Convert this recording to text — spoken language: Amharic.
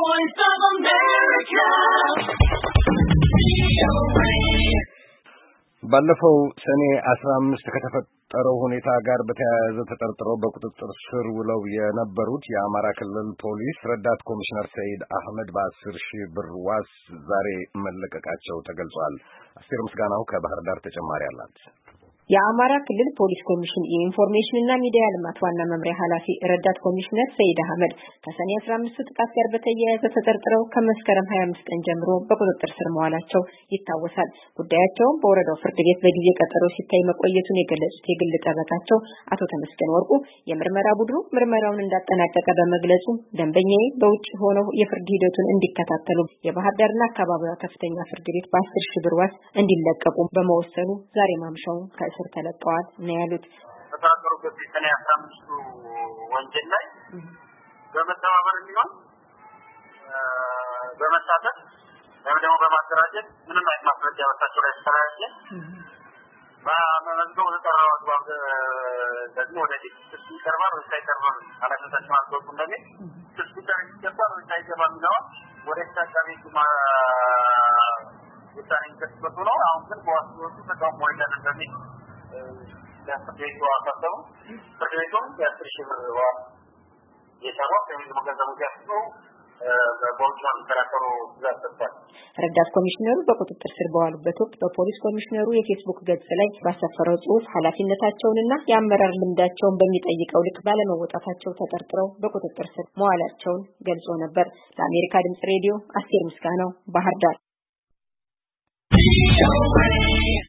voice of America. ባለፈው ሰኔ 15 ከተፈጠረው ሁኔታ ጋር በተያያዘ ተጠርጥረው በቁጥጥር ስር ውለው የነበሩት የአማራ ክልል ፖሊስ ረዳት ኮሚሽነር ሰይድ አህመድ በ10,000 ብር ዋስ ዛሬ መለቀቃቸው ተገልጿል። አስቴር ምስጋናው ከባህር ዳር ተጨማሪ አላት። የአማራ ክልል ፖሊስ ኮሚሽን የኢንፎርሜሽን እና ሚዲያ ልማት ዋና መምሪያ ኃላፊ ረዳት ኮሚሽነር ሰይድ አህመድ ከሰኔ 15 ጥቃት ጋር በተያያዘ ተጠርጥረው ከመስከረም 25 ቀን ጀምሮ በቁጥጥር ስር መዋላቸው ይታወሳል። ጉዳያቸውን በወረዳው ፍርድ ቤት በጊዜ ቀጠሮ ሲታይ መቆየቱን የገለጹት የግል ጠበቃቸው አቶ ተመስገን ወርቁ የምርመራ ቡድኑ ምርመራውን እንዳጠናቀቀ በመግለጹ ደንበኛዬ በውጭ ሆነው የፍርድ ሂደቱን እንዲከታተሉ የባህር ዳርና አካባቢዋ ከፍተኛ ፍርድ ቤት በ10,000 ብር ዋስ እንዲለቀቁ በመወሰኑ ዛሬ ማምሻውን ስር ተለቀዋል ነው ያሉት። ተጠርጣሪዎች ሰኔ 15 ወንጀል ላይ በመተባበር ነው በመሳተፍ ደግሞ በማደራጀት ምንም አይነት ማስረጃ ወጣቸው ላይ ተራጀ በመንገዱ ተጠራው አግባብ ደግሞ ወደፊት ሲቀርባር ወይ ሳይቀርባር አላከታቸው አልቆጡ እንደኔ ስስኩተር ሲቀርባር ወይ ሳይቀርባር ነው ወደ ተካባቢ ውሳኔ ተሰጥቶ ነው። አሁን ግን በዋስቱ ተቃውሞ እንደነበር ለፍርድ አሳሰቡ። ፍርድ ቤቱም 10,000 ብር ዋስ የሰራው ከሚሉ ገንዘቡ ጋር በቦንቻን ተራከሩ ዘርፈቷል። ረዳት ኮሚሽነሩ በቁጥጥር ስር በዋሉበት ወቅት በፖሊስ ኮሚሽነሩ የፌስቡክ ገጽ ላይ ባሰፈረው ጽሑፍ ኃላፊነታቸውንና የአመራር ልምዳቸውን በሚጠይቀው ልክ ባለመወጣታቸው ተጠርጥረው በቁጥጥር ስር መዋላቸውን ገልጾ ነበር። ለአሜሪካ ድምጽ ሬዲዮ አስቴር ምስጋናው ባህር ዳር።